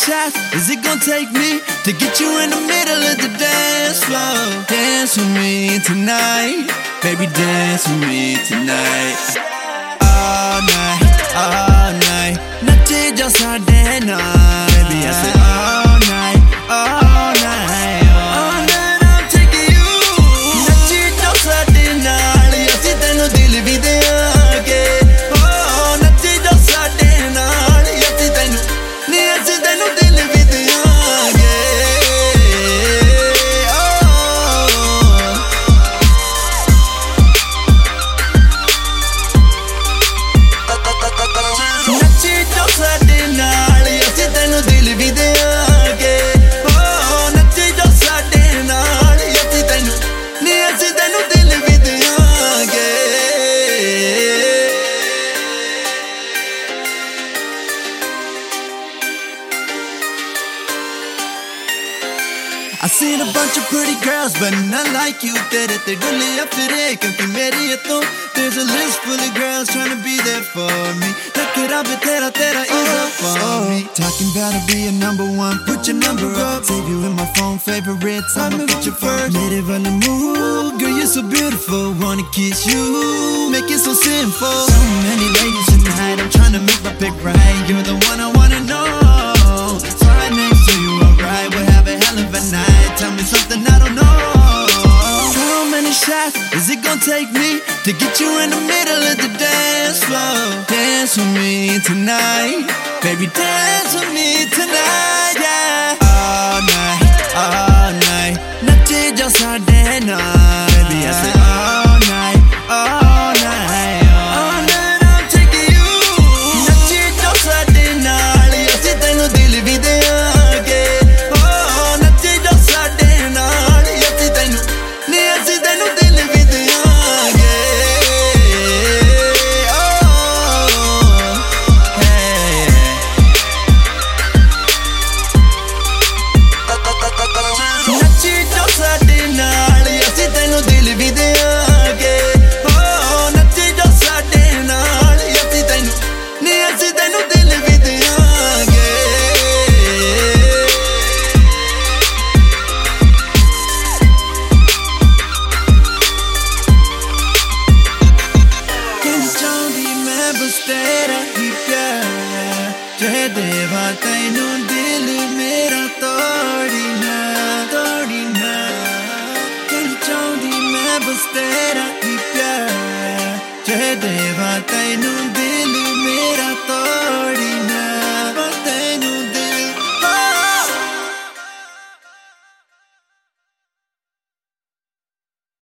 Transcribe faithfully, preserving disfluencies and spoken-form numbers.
shots is it gonna take me to get you in the middle of the dance floor? Dance with me tonight, baby, dance with me tonight. All night, all night, nache jo sade naal. Baby, I said all night, all night, all night I'm taking you. Nache jo sade naal, assi tenu dil vi deange. Oh, nache jo sade naal, assi tenu, ni assi tenu dil vi deange. Nache jo sade naal, assi tenu dil vi deange. Oh, nache jo sade naal, assi tenu, ni assi tenu dil vi deange. I seen a bunch of pretty girls, but not like you. Tere te dule ya fire, kyunki meri hai tu. There's a list full of girls trying to be there for me. Rakhe rab tera tera is up for me. Talking about to be a number one, put your number up. Save you in my phone favorites, I'ma get you first. Mere wale move, girl you're so beautiful. Wanna kiss you, make it so simple. So many ladies tonight, I'm trying to make my pick right. You're the one I wanna know. So right next to you, alright, we'll have a hell of a night. Tell me something I don't know. How many shots is it gonna take me to get you in the middle of the dance floor? Dance with me tonight, baby, dance with me tonight, yeah. All night, all night, nache jo sade naal. Baby, I said all night, all night, all night I'm taking you. Nache jo sade naal, assi tenu dil vi deange. Oh, nache jo sade naal, assi tenu, ni assi tenu dil vi deange. Oh, hey. Nache jo sade naal, assi tenu dil vi deange. Oh, nache jo sade naal, assi tenu, ni assi tenu dil vi deange. ਕਹਿਣੀ ਚਾਹੁੰਦੀ ਮੈਂ ਬਸ ਤੇਰਾ ਹੀ ਪਿਆਰ, ਜੇ ਦੇਵਾਂ ਤੈਨੂੰ ਦਿਲ ਮੇਰਾ ਤੋੜੀ ਨਾ, ਤੋੜੀ ਨਾ। ਕਹਿਣੀ ਚਾਹੁੰਦੀ ਮੈਂ ਬਸ ਤੇਰਾ ਹੀ ਪਿਆਰ, ਜੇ ਦੇਵਾਂ ਤੈਨੂੰ ਦਿਲ